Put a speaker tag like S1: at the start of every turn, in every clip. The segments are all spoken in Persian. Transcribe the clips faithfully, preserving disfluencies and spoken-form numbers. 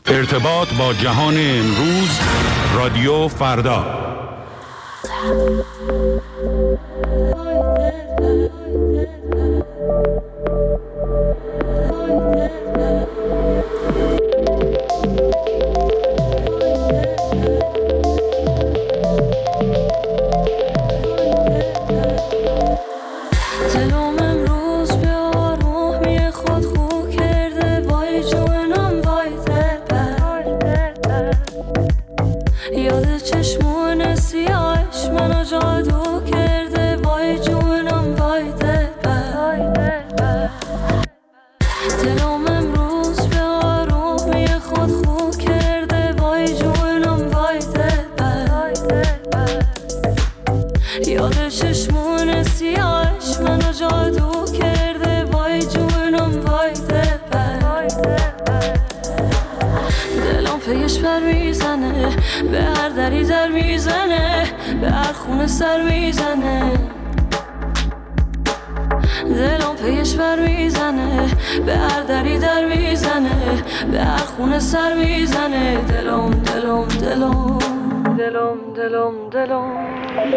S1: ارتباط با جهان امروز، رادیو فردا.
S2: به هر دری در میزنه، به هر خونه سر میزنه، دلم پیش بر میزنه، به هر دری در میزنه، به هر خونه سر میزنه، دلم دلم دلم دلم دلم دلم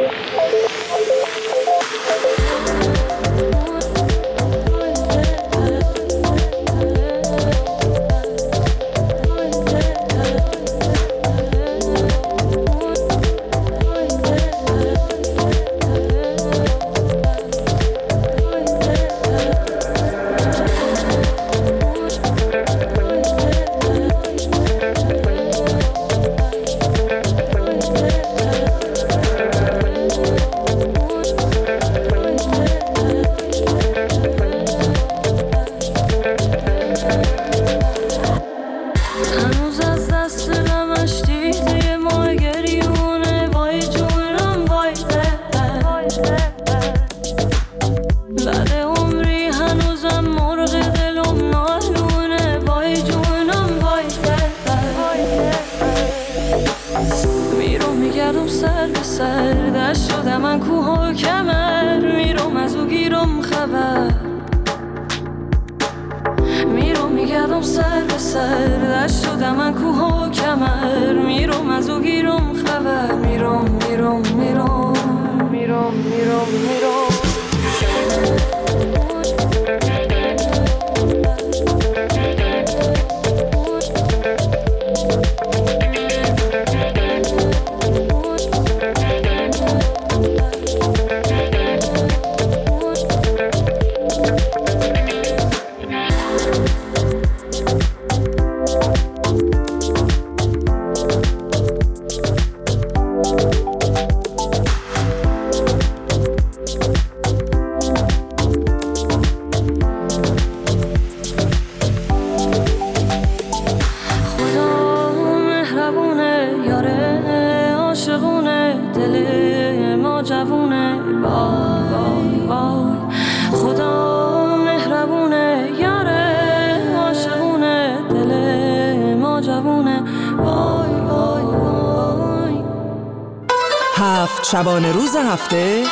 S3: شبانه روز هفته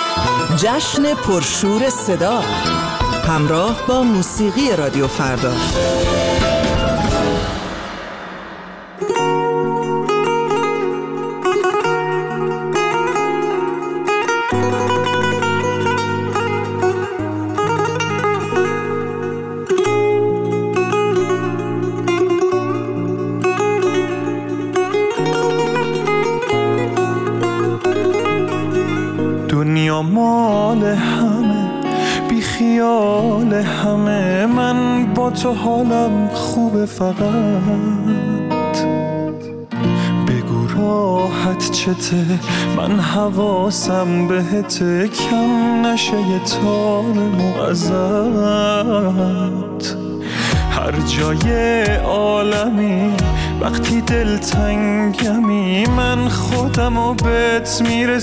S3: جشن پرشور صدا همراه با موسیقی رادیو فردا.
S4: دنیا مال همه، بی خیال همه، من با تو حالم خوبه، فقط بگو راحت چته، من حواسم بهته، کم نشه یه تار ازت. هر جای عالمی وقتی دلتنگمی، من خودمو بهت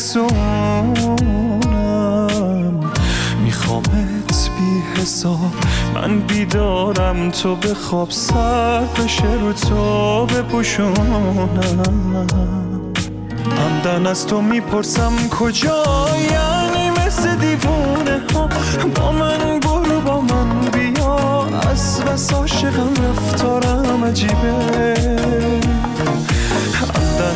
S4: میرسونم، میخوامت بی حساب، من بیدارم تو بخواب، سر بشه رو تو بپوشونم. عمدن از تو میپرسم کجایی، یعنی مثل دیوونه ها با من برو، با من بیا، از بس عاشقم رفتارم عجیبه.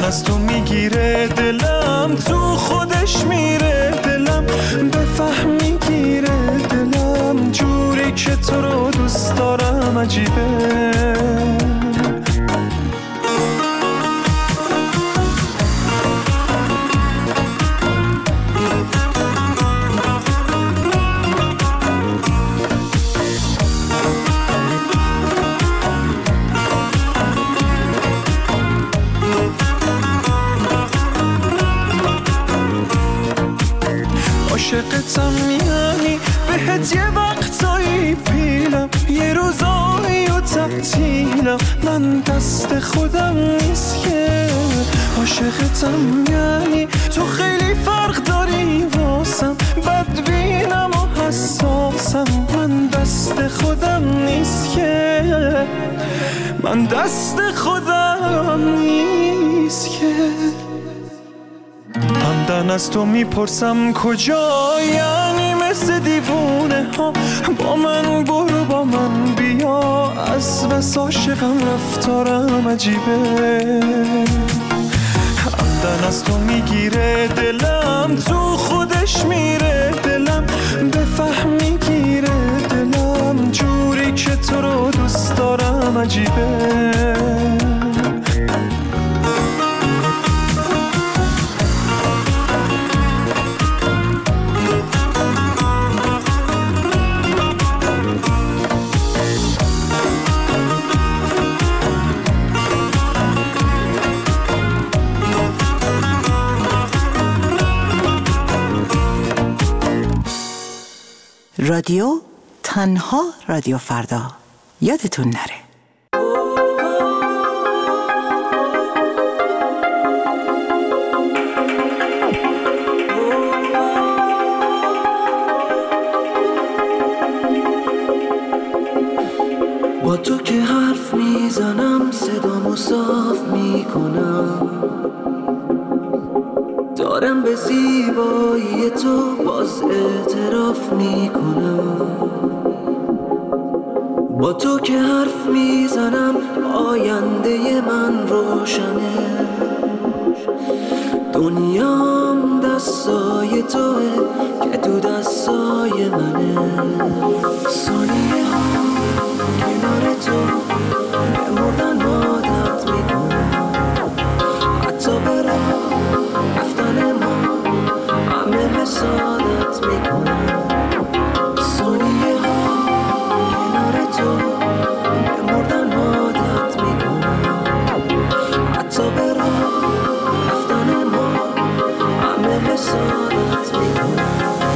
S4: از تو میگیره دلم، تو خودش میره دلم، بفهم میگیره دلم، جوری که تو رو دوست دارم عجیبه. عاشقتم میانی بهت یه وقتایی پیلم، یه روزایی و تعطیلم، من دست خودم نیست که. عاشقتم یعنی تو خیلی فرق داری واسم، بدبینم و حساسم، من دست خودم نیست که، من دست خودم نیست که. عمدن از تو میپرسم کجا، یعنی مثل دیوونه ها با من برو با من بیا، از بس عاشقم رفتارم عجیبه. عمدن از تو میگیره دلم، تو خودش میره دلم، بفهم میگیره دلم، جوری که تو رو دوست دارم عجیبه.
S3: رادیو تنها رادیو فردا، یادتون نره.
S2: با تو که حرف میزنم صدامو صاف میکنم، دارم به زیبایی تو باز اعتراف میکنم. با تو که حرف میزنم آینده من روشنه، دنیام دستای توه که تو دستای منه. ثانیه ها کنار تو به مردن عادت میکنم، حتی برام رفتن ما همه حسادت میکنم. ثانیه ها کنار تو به مردن عادت میکنم، حتی برام رفتن ما همه حسادت میکنم.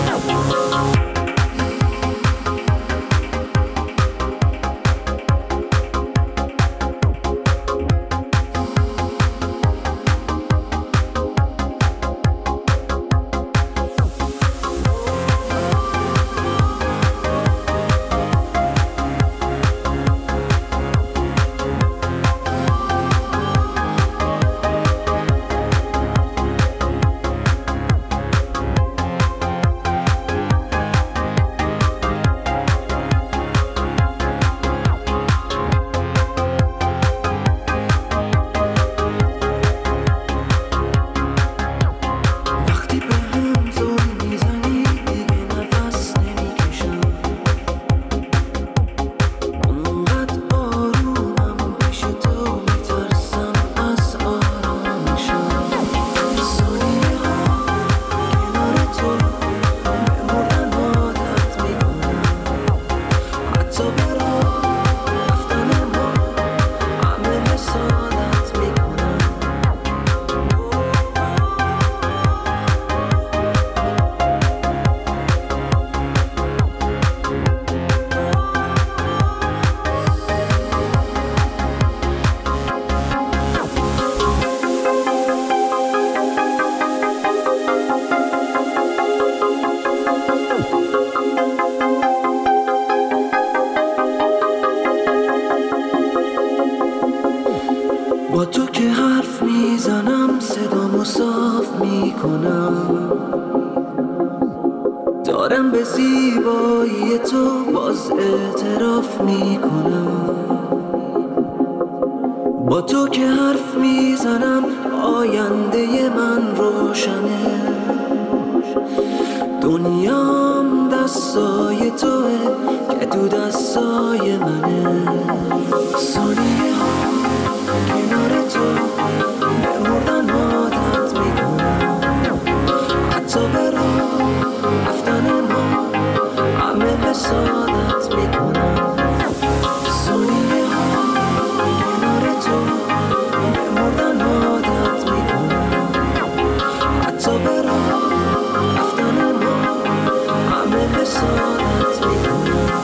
S2: با تو که حرف میزنم صدامو صاف میکنم، دارم به زیبایی تو باز اعتراف میکنم. با تو که حرف میزنم
S5: آینده من روشنه، دنیام دستای توه که تو دستای منه. ثانیه ها کنار تو به مردن عادت میکنم، حتی به راه رفتن ما همه حسادت میکنم. ثانیه ها کنار تو به مردن عادت میکنم، حتی به راه رفتن ما همه حسادت میکنم.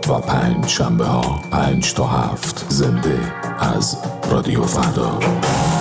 S6: شنبه ها پنج تا هفت زنده از رادیو فردا.